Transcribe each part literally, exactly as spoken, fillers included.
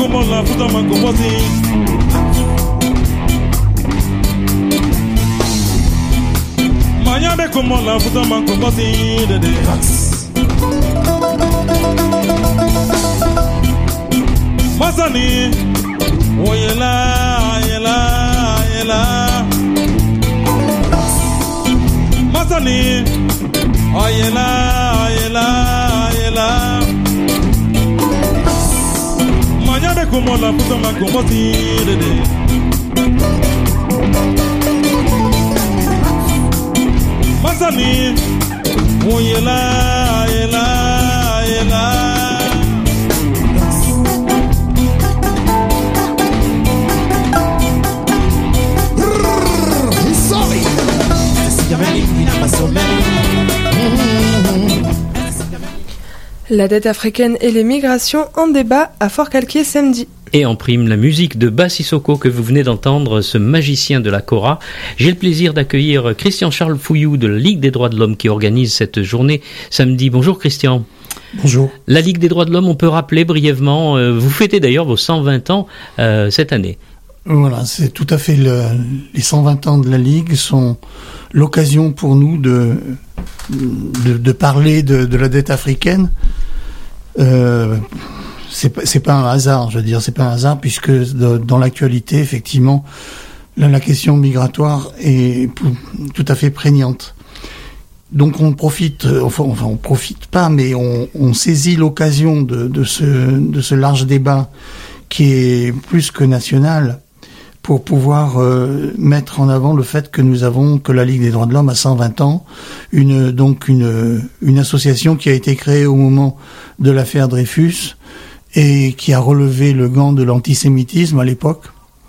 como la puta mancobosi. Mañana como la puta mancobosi. Masani, oyela, yela, yela. Masani, oyela, oyela, oyela. Mañana como la puta mancobosi. Masani, oyela, yela, yela. La dette africaine et les migrations en débat à Fort-Calquier samedi. Et en prime, la musique de Ba Sissoko que vous venez d'entendre, ce magicien de la Kora. J'ai le plaisir d'accueillir Christian-Charles Fouillou de la Ligue des droits de l'homme qui organise cette journée samedi. Bonjour Christian. Bonjour. La Ligue des droits de l'homme, on peut rappeler brièvement, euh, vous fêtez d'ailleurs vos cent vingt ans euh, cette année. Voilà, c'est tout à fait le, les cent vingt ans de la Ligue sont l'occasion pour nous de, de, de parler de, de la dette africaine. Euh, c'est pas, c'est pas un hasard, je veux dire, c'est pas un hasard puisque de, dans l'actualité, effectivement, la, la question migratoire est tout à fait prégnante. Donc on profite, enfin, enfin on profite pas, mais on, on saisit l'occasion de, de ce, de ce large débat qui est plus que national, pour pouvoir euh, mettre en avant le fait que nous avons, que la Ligue des droits de l'homme a cent vingt ans, une donc une une association qui a été créée au moment de l'affaire Dreyfus et qui a relevé le gant de l'antisémitisme à l'époque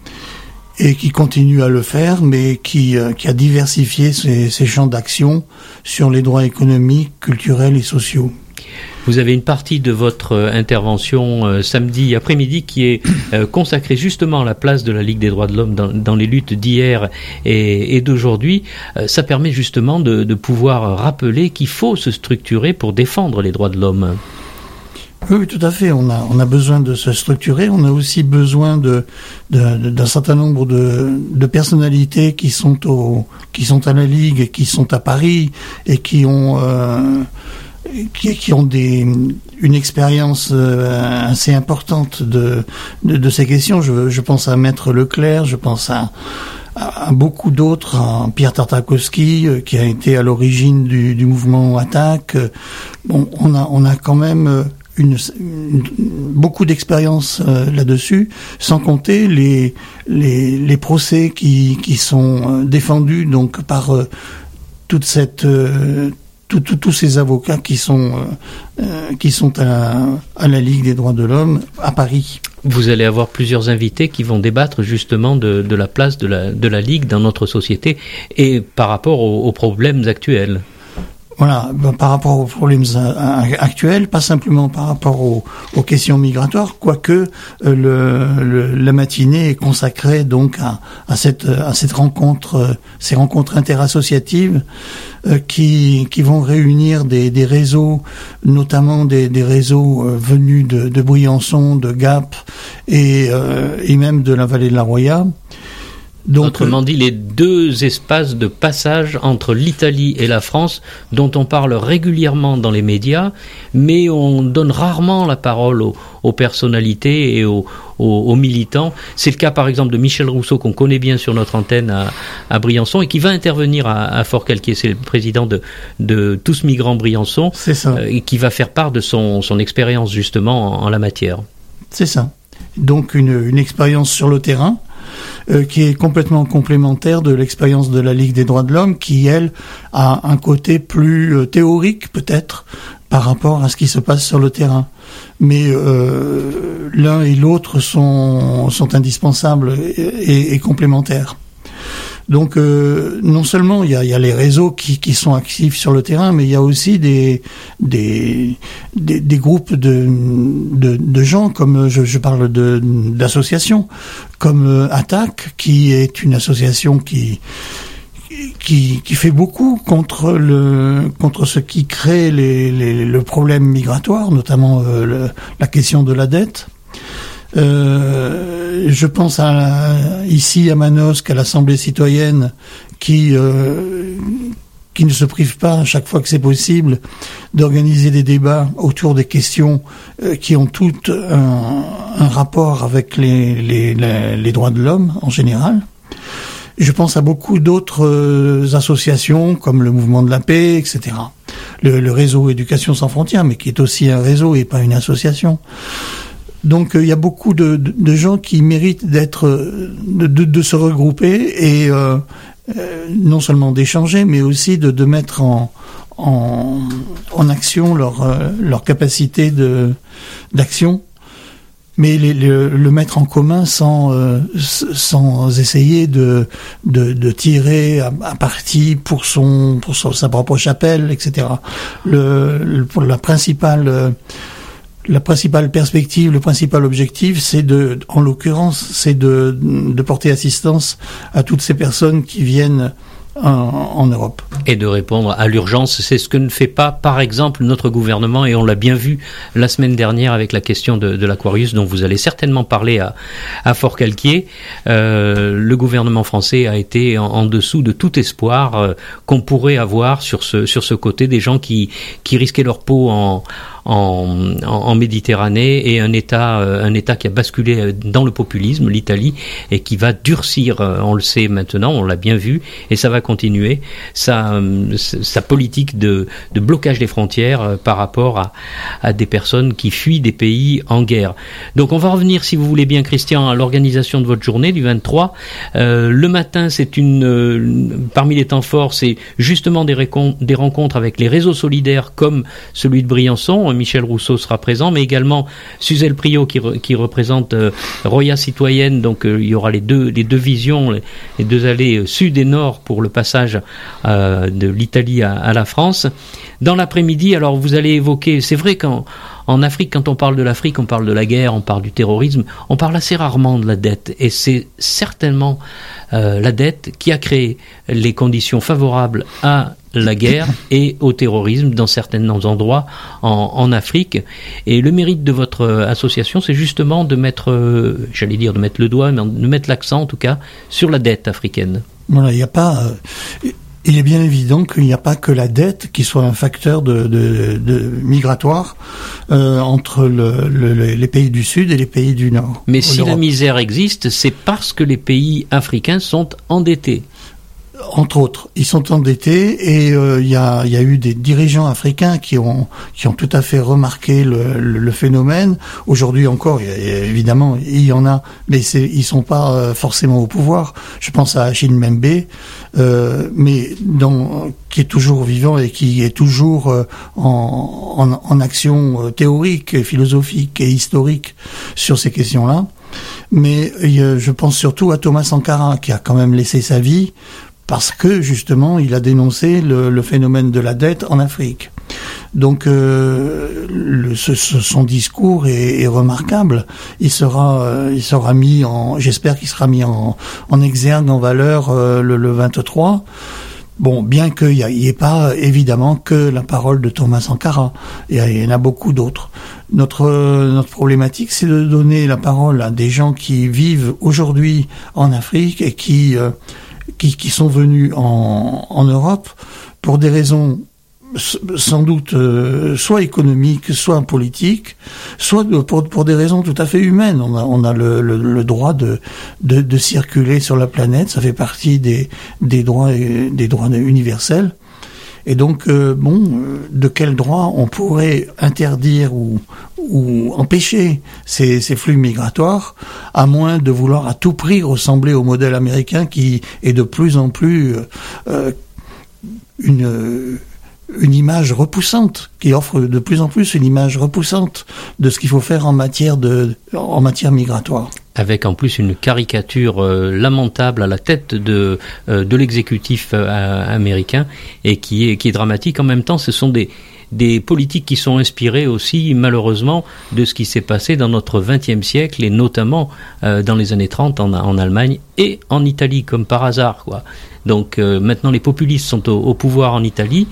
et qui continue à le faire, mais qui euh, qui a diversifié ses, ses champs d'action sur les droits économiques, culturels et sociaux. Vous avez une partie de votre euh, intervention euh, samedi après-midi qui est euh, consacrée justement à la place de la Ligue des droits de l'homme dans, dans les luttes d'hier et, et d'aujourd'hui. Euh, ça permet justement de, de pouvoir rappeler qu'il faut se structurer pour défendre les droits de l'homme. Oui, oui, tout à fait. On a, on a besoin de se structurer. On a aussi besoin de, de, de d'un certain nombre de, de personnalités qui sont au, qui sont à la Ligue, et qui sont à Paris et qui ont euh, Qui, qui ont des, une expérience euh, assez importante de, de, de ces questions. Je, je pense à Maître Leclerc, je pense à, à, à beaucoup d'autres, à Pierre Tartakovsky, euh, qui a été à l'origine du, du mouvement Attaque. Bon, on a, on a quand même une, une, beaucoup d'expérience euh, là-dessus, sans compter les, les, les procès qui, qui sont défendus donc par euh, toute cette euh, tous ces avocats qui sont euh, qui sont à la, à la Ligue des droits de l'homme à Paris. Vous allez avoir plusieurs invités qui vont débattre justement de, de la place de la, de la Ligue dans notre société et par rapport aux, aux problèmes actuels. Voilà, ben, par rapport aux problèmes actuels, pas simplement par rapport aux, aux questions migratoires, quoique euh, le, le, la matinée est consacrée donc à, à cette à cette rencontre, euh, ces rencontres interassociatives euh, qui qui vont réunir des, des réseaux, notamment des, des réseaux euh, venus de, de Briançon, de Gap et euh, et même de la vallée de la Roya. Donc, autrement dit, les deux espaces de passage entre l'Italie et la France, dont on parle régulièrement dans les médias, mais on donne rarement la parole aux, aux personnalités et aux, aux, aux militants. C'est le cas par exemple de Michel Rousseau, qu'on connaît bien sur notre antenne à, à Briançon, et qui va intervenir à, à Fort-Calquier. C'est le président de, de Tous Migrants Briançon, c'est ça. Euh, et qui va faire part de son, son expérience justement en, en la matière. C'est ça. Donc une, une expérience sur le terrain, Euh, qui est complètement complémentaire de l'expérience de la Ligue des droits de l'homme, qui, elle, a un côté plus euh, théorique, peut-être, par rapport à ce qui se passe sur le terrain. Mais euh, l'un et l'autre sont, sont indispensables et, et, et complémentaires. Donc, euh, non seulement il y a, il y a les réseaux qui, qui sont actifs sur le terrain, mais il y a aussi des des des, des groupes de, de de gens, comme je, je parle de d'associations, comme Attaque, qui est une association qui qui qui fait beaucoup contre le contre ce qui crée les, les le problème migratoire, notamment euh, le, la question de la dette. Euh, je pense à, ici à Manosque, à l'Assemblée citoyenne, qui euh, qui ne se prive pas, à chaque fois que c'est possible, d'organiser des débats autour des questions euh, qui ont toutes un, un rapport avec les, les, les, les droits de l'homme en général. Je pense à beaucoup d'autres euh, associations, comme le Mouvement de la Paix, et cetera. Le, le réseau Éducation sans frontières, mais qui est aussi un réseau et pas une association. Donc il euh, y a beaucoup de, de, de gens qui méritent d'être, de, de, de se regrouper et euh, euh, non seulement d'échanger, mais aussi de, de mettre en, en, en action leur, euh, leur capacité de, d'action, mais les, le, le mettre en commun sans, euh, sans essayer de, de, de tirer à, à parti pour, son, pour son, sa propre chapelle, et cetera. Le, le, pour la principale... Euh, La principale perspective, le principal objectif, c'est de, en l'occurrence, c'est de, de porter assistance à toutes ces personnes qui viennent en, en Europe. Et de répondre à l'urgence, c'est ce que ne fait pas, par exemple, notre gouvernement, et on l'a bien vu la semaine dernière avec la question de, de l'Aquarius, dont vous allez certainement parler à, à Forcalquier. Euh, le gouvernement français a été en, en dessous de tout espoir euh, qu'on pourrait avoir sur ce, sur ce côté des gens qui, qui risquaient leur peau en... En, en, en Méditerranée, et un État, euh, un État qui a basculé dans le populisme, l'Italie, et qui va durcir, euh, on le sait maintenant, on l'a bien vu, et ça va continuer, sa, euh, sa politique de, de blocage des frontières euh, par rapport à, à des personnes qui fuient des pays en guerre. Donc on va revenir, si vous voulez bien, Christian, à l'organisation de votre journée du vingt-trois. Euh, le matin, c'est une, euh, parmi les temps forts, c'est justement des, récon- des rencontres avec les réseaux solidaires comme celui de Briançon. Michel Rousseau sera présent, mais également Suzelle Priot qui, re, qui représente euh, Roya Citoyenne. Donc euh, il y aura les deux, les deux visions, les, les deux allées euh, sud et nord pour le passage euh, de l'Italie à, à la France. Dans l'après-midi, alors vous allez évoquer, c'est vrai qu'en en Afrique, quand on parle de l'Afrique, on parle de la guerre, on parle du terrorisme, on parle assez rarement de la dette. Et c'est certainement euh, la dette qui a créé les conditions favorables à la guerre et au terrorisme dans certains endroits en, en Afrique. Et le mérite de votre association, c'est justement de mettre, euh, j'allais dire de mettre le doigt, mais de mettre l'accent en tout cas sur la dette africaine. Voilà, il n'y a pas... Euh, il est bien évident qu'il n'y a pas que la dette qui soit un facteur de, de, de migratoire euh, entre le, le, les pays du Sud et les pays du Nord. Mais si la misère existe, c'est parce que les pays africains sont endettés. Entre autres, ils sont endettés et il euh, y, a, y a eu des dirigeants africains qui ont qui ont tout à fait remarqué le, le, le phénomène. Aujourd'hui encore, y a, y a, évidemment, il y en a, mais c'est, ils sont pas euh, forcément au pouvoir. Je pense à Achille Mbembe, euh, mais dans, qui est toujours vivant et qui est toujours euh, en, en, en action théorique, philosophique et historique sur ces questions-là. Mais euh, je pense surtout à Thomas Sankara, qui a quand même laissé sa vie parce que, justement, il a dénoncé le, le phénomène de la dette en Afrique. Donc, euh, le, ce, ce, son discours est, est remarquable. Il sera, euh, il sera mis en, j'espère qu'il sera mis en, en exergue, en valeur euh, le, le vingt-trois. Bon, bien qu'il n'y ait pas, évidemment, que la parole de Thomas Sankara. Il y en a beaucoup d'autres. Notre, notre problématique, c'est de donner la parole à des gens qui vivent aujourd'hui en Afrique et qui... Euh, Qui, qui sont venus en, en Europe pour des raisons sans doute euh, soit économiques, soit politiques, soit de, pour, pour des raisons tout à fait humaines. On a, on a le, le, le droit de, de, de circuler sur la planète, ça fait partie des, des droits, des droits universels. Et donc, euh, bon, de quel droit on pourrait interdire ou, ou empêcher ces, ces flux migratoires, à moins de vouloir à tout prix ressembler au modèle américain qui est de plus en plus euh, une, une image repoussante, qui offre de plus en plus une image repoussante de ce qu'il faut faire en matière de, en matière migratoire. Avec en plus une caricature euh, lamentable à la tête de, euh, de l'exécutif euh, américain et qui est, qui est dramatique. En même temps, ce sont des, des politiques qui sont inspirées aussi, malheureusement, de ce qui s'est passé dans notre vingtième siècle et notamment euh, dans les années trente en, en Allemagne et en Italie, comme par hasard, quoi. Donc euh, maintenant, les populistes sont au, au pouvoir en Italie.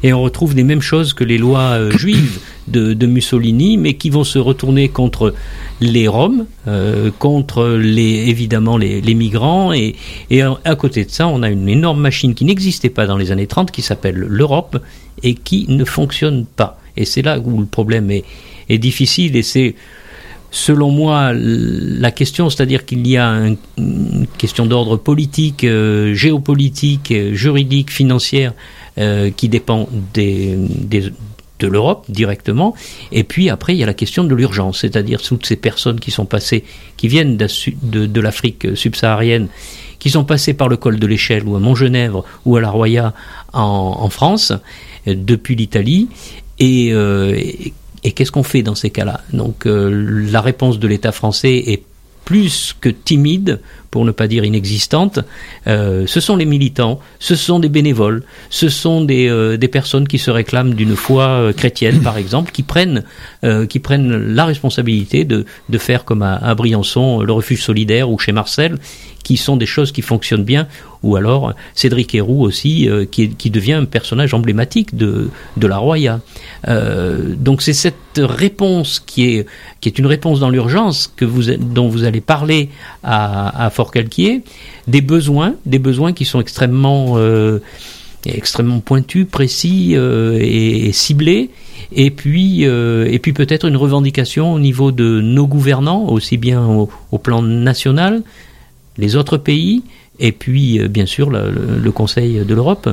Et on retrouve les mêmes choses que les lois euh, juives de, de Mussolini, mais qui vont se retourner contre les Roms, euh, contre les, évidemment les, les migrants, et, et à côté de ça, on a une énorme machine qui n'existait pas dans les années trente, qui s'appelle l'Europe, et qui ne fonctionne pas. Et c'est là où le problème est, est difficile, et c'est, selon moi, la question, c'est-à-dire qu'il y a un, une question d'ordre politique, euh, géopolitique, euh, juridique, financière, euh, qui dépend des, des de l'Europe directement, et puis après il y a la question de l'urgence, c'est-à-dire toutes ces personnes qui sont passées, qui viennent de, de, de l'Afrique subsaharienne, qui sont passées par le col de l'Échelle ou à Montgenèvre ou à La Roya en, en France, euh, depuis l'Italie, et, euh, et, et qu'est-ce qu'on fait dans ces cas-là? Donc euh, la réponse de l'État français est plus que timide, pour ne pas dire inexistante. Euh, ce sont les militants, ce sont des bénévoles, ce sont des, euh, des personnes qui se réclament d'une foi euh, chrétienne, par exemple, qui prennent, euh, qui prennent la responsabilité de, de faire comme à, à Briançon, le refuge solidaire, ou chez Marcel, qui sont des choses qui fonctionnent bien, ou alors Cédric Héroux aussi, euh, qui, qui devient un personnage emblématique de, de la Roya. Euh, donc c'est cette réponse qui est, qui est une réponse dans l'urgence que vous, dont vous allez parler à, à Forcalquier, des besoins, des besoins qui sont extrêmement, euh, extrêmement pointus, précis euh, et, et ciblés, et puis, euh, et puis peut-être une revendication au niveau de nos gouvernants, aussi bien au, au plan national, les autres pays, et puis euh, bien sûr le, le, le Conseil de l'Europe.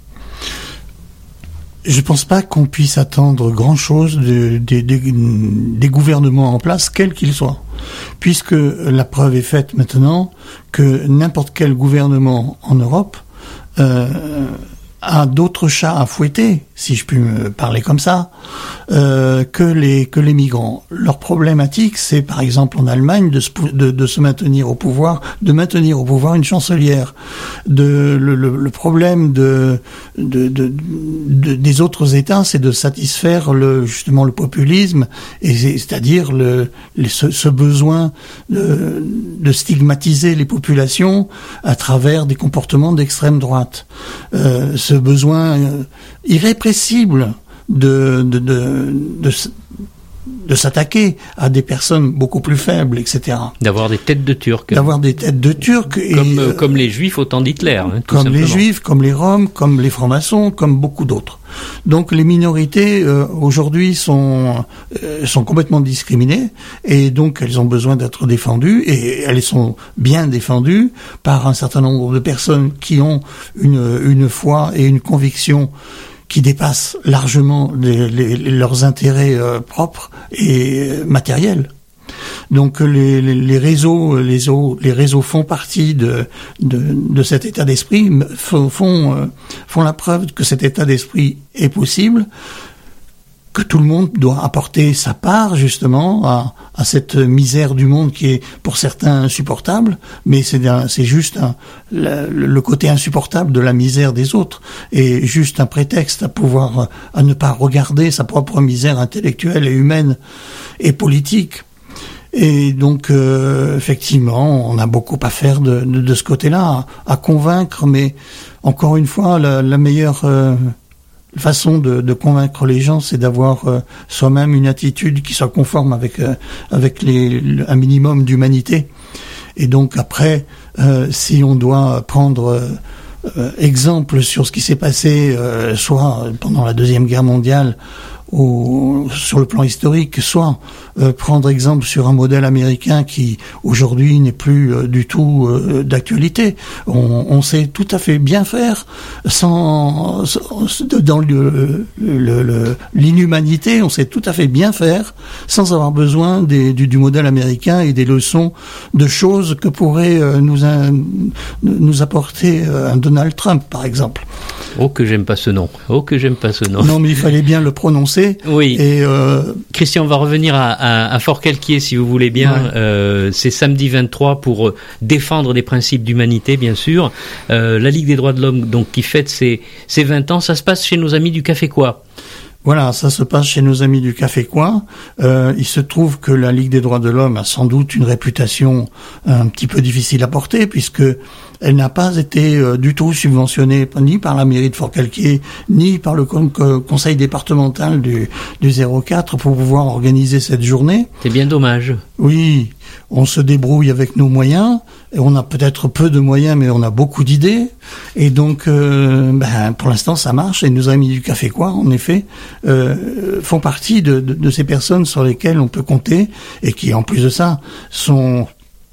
Je ne pense pas qu'on puisse attendre grand-chose de, de, de, des gouvernements en place, quels qu'ils soient, puisque la preuve est faite maintenant que n'importe quel gouvernement en Europe euh, a d'autres chats à fouetter, si je puis me parler comme ça, euh, que les que les migrants. Leur problématique, c'est par exemple en Allemagne de se, de, de se maintenir au pouvoir, de maintenir au pouvoir une chancelière. De le, le, le problème de, de, de, de des autres États, c'est de satisfaire le justement le populisme, et c'est, c'est-à-dire le, le ce, ce besoin de, de stigmatiser les populations à travers des comportements d'extrême droite. Euh, ce besoin euh, irrépressible de, de, de, de, de s'attaquer à des personnes beaucoup plus faibles, et cetera. D'avoir des têtes de Turcs. D'avoir des têtes de Turcs. Et, comme, euh, comme les Juifs au temps d'Hitler. Hein, tout comme simplement. les Juifs, comme les Roms, comme les francs-maçons, comme beaucoup d'autres. Donc les minorités euh, aujourd'hui sont euh, sont complètement discriminées, et donc elles ont besoin d'être défendues, et elles sont bien défendues par un certain nombre de personnes qui ont une une foi et une conviction qui dépassent largement les, les, leurs intérêts euh, propres et euh, matériels. Donc les, les, les réseaux, les, les réseaux font partie de, de, de cet état d'esprit, font, font, euh, font la preuve que cet état d'esprit est possible, que tout le monde doit apporter sa part justement à, à cette misère du monde qui est pour certains insupportable, mais c'est, un, c'est juste un, le, le côté insupportable de la misère des autres, et juste un prétexte à pouvoir, à ne pas regarder sa propre misère intellectuelle et humaine et politique. Et donc, euh, effectivement, on a beaucoup à faire de, de, de ce côté-là, à, à convaincre, mais encore une fois, la, la meilleure euh, façon de, de convaincre les gens, c'est d'avoir euh, soi-même une attitude qui soit conforme avec euh, avec les, un minimum d'humanité. Et donc après, euh, si on doit prendre euh, euh, exemple sur ce qui s'est passé, euh, soit pendant la Deuxième Guerre mondiale, Au, sur le plan historique, soit euh, prendre exemple sur un modèle américain qui aujourd'hui n'est plus euh, du tout euh, d'actualité. On, on sait tout à fait bien faire sans, sans dans le, le, le, l'inhumanité, on sait tout à fait bien faire sans avoir besoin des, du, du modèle américain et des leçons de choses que pourrait euh, nous, un, nous apporter un Donald Trump, par exemple. Oh que j'aime pas ce nom. Oh que j'aime pas ce nom. Non, mais il fallait bien le prononcer. Oui. Et euh... Christian, on va revenir à, à, à Forcalquier, si vous voulez bien. Ouais. Euh, c'est samedi vingt-trois pour euh, défendre des principes d'humanité, bien sûr. Euh, la Ligue des droits de l'homme, donc, qui fête ses, ses vingt ans, ça se passe chez nos amis du Café Quoi. Voilà, ça se passe chez nos amis du Café Coin. Euh, il se trouve que la Ligue des droits de l'homme a sans doute une réputation un petit peu difficile à porter, puisque elle n'a pas été euh, du tout subventionnée ni par la mairie de Forcalquier, ni par le con- conseil départemental du, du zéro quatre pour pouvoir organiser cette journée. C'est bien dommage. Oui, on se débrouille avec nos moyens, et on a peut-être peu de moyens, mais on a beaucoup d'idées, et donc euh, ben, pour l'instant ça marche, et nos amis du Café Coin, en effet, euh, font partie de, de, de ces personnes sur lesquelles on peut compter, et qui en plus de ça sont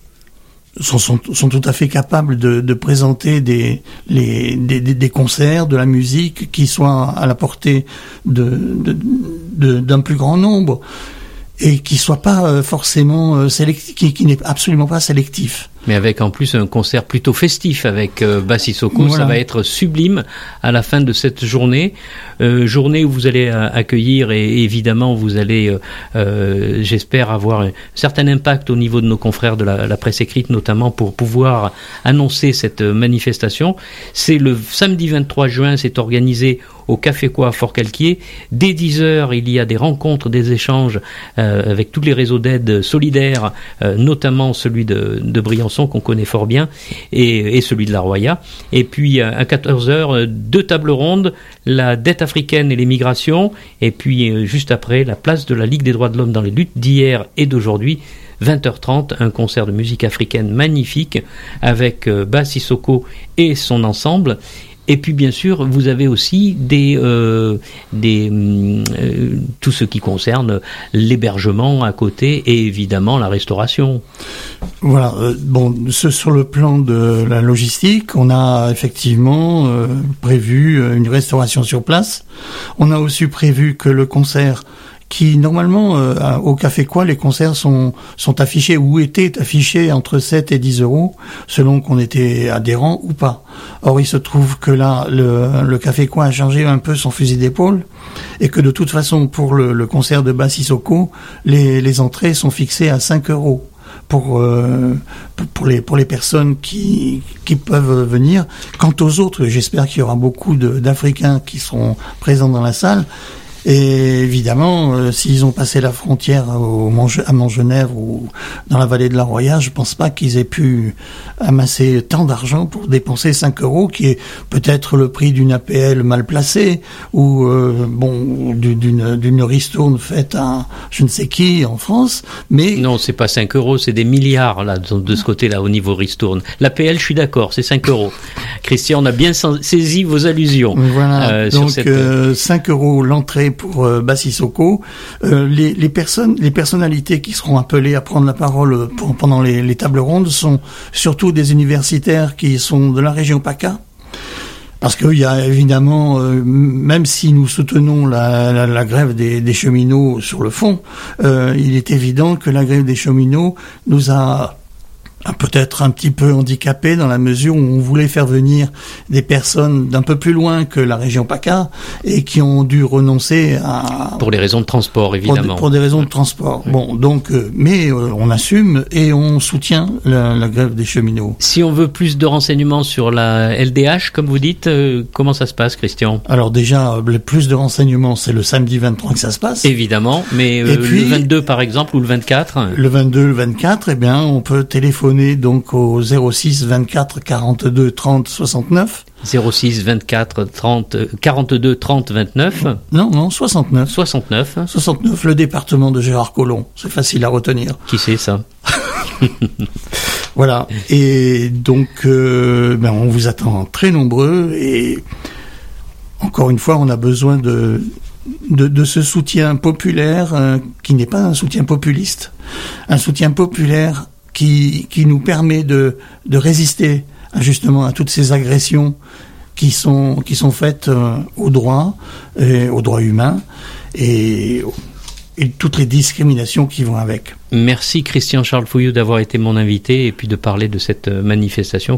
Sont, sont, sont tout à fait capables de, de présenter des, les, des, des, des concerts, de la musique qui soient à la portée de, de, de, d'un plus grand nombre et qui soit pas forcément sélectif, qui, qui n'est absolument pas sélectif. Mais avec en plus un concert plutôt festif avec euh, Bas Sissoko, voilà. Ça va être sublime à la fin de cette journée, euh, journée où vous allez euh, accueillir et évidemment vous allez, euh, euh, j'espère, avoir un certain impact au niveau de nos confrères de la, la presse écrite, notamment pour pouvoir annoncer cette manifestation. C'est le samedi vingt-trois juin, c'est organisé au Café Coin à Forcalquier. Dès dix heures, il y a des rencontres, des échanges euh, avec tous les réseaux d'aide solidaires, euh, notamment celui de, de Briançon qu'on connaît fort bien, et, et celui de la Roya. Et puis à quatorze heures, deux tables rondes, la dette africaine et les migrations, et puis juste après, la place de la Ligue des droits de l'homme dans les luttes d'hier et d'aujourd'hui. vingt heures trente, un concert de musique africaine magnifique avec euh, Bas Sissoko et son ensemble. Et puis bien sûr, vous avez aussi des, euh, des euh, tout ce qui concerne l'hébergement à côté et évidemment la restauration. Voilà. Euh, bon, ce, sur le plan de la logistique, on a effectivement euh, prévu une restauration sur place. On a aussi prévu que le concert qui normalement euh, au Café Coin, les concerts sont sont affichés ou étaient affichés entre sept et dix euros selon qu'on était adhérent ou pas. Or il se trouve que là le, le Café Coin a changé un peu son fusil d'épaule et que de toute façon pour le, le concert de Bas Sissoko, les les entrées sont fixées à cinq euros pour euh, pour les pour les personnes qui qui peuvent venir. Quant aux autres, j'espère qu'il y aura beaucoup de, d'Africains qui seront présents dans la salle. Et évidemment, euh, s'ils ont passé la frontière au Mange- à Montgenèvre ou dans la vallée de la Roya, je pense pas qu'ils aient pu amasser tant d'argent pour dépenser cinq euros, qui est peut-être le prix d'une A P L mal placée ou euh, bon d'une d'une ristourne faite à je ne sais qui en France. Mais non, c'est pas cinq euros, c'est des milliards là de, de ce côté-là au niveau ristourne. L'A P L, je suis d'accord, c'est cinq euros. Christian, on a bien saisi vos allusions. Voilà. Euh, Donc sur cette... euh, cinq euros l'entrée pour euh, Bas Sissoko. Euh, les, les personnes, les personnalités qui seront appelées à prendre la parole pour, pendant les, les tables rondes sont surtout des universitaires qui sont de la région PACA. Parce qu'il y a évidemment, euh, même si nous soutenons la, la, la grève des, des cheminots sur le fond, euh, il est évident que la grève des cheminots nous a peut-être un petit peu handicapé dans la mesure où on voulait faire venir des personnes d'un peu plus loin que la région PACA et qui ont dû renoncer à... Pour les raisons de transport, évidemment. Pour, pour des raisons de transport. Oui. Bon, donc, euh, mais euh, on assume et on soutient la, la grève des cheminots. Si on veut plus de renseignements sur la L D H, comme vous dites, euh, comment ça se passe, Christian ? Alors déjà, le plus de renseignements, c'est le samedi vingt-trois que ça se passe. Évidemment, mais euh, puis, le vingt-deux par exemple ou le vingt-quatre ? Le vingt-deux, le vingt-quatre, eh bien, on peut téléphoner donc au zéro six vingt-quatre quarante-deux trente soixante-neuf. zéro six vingt-quatre trente quarante-deux trente vingt-neuf. Non, non, soixante-neuf. soixante-neuf. soixante-neuf, le département de Gérard Collomb. C'est facile à retenir. Qui c'est ça ? Voilà. Et donc, euh, ben, on vous attend très nombreux et encore une fois, on a besoin de De, de ce soutien populaire euh, qui n'est pas un soutien populiste, un soutien populaire qui qui nous permet de de résister à, justement à toutes ces agressions qui sont qui sont faites euh, aux droits et aux droits humains et et toutes les discriminations qui vont avec. Merci Christian Charles Fouillou d'avoir été mon invité et puis de parler de cette manifestation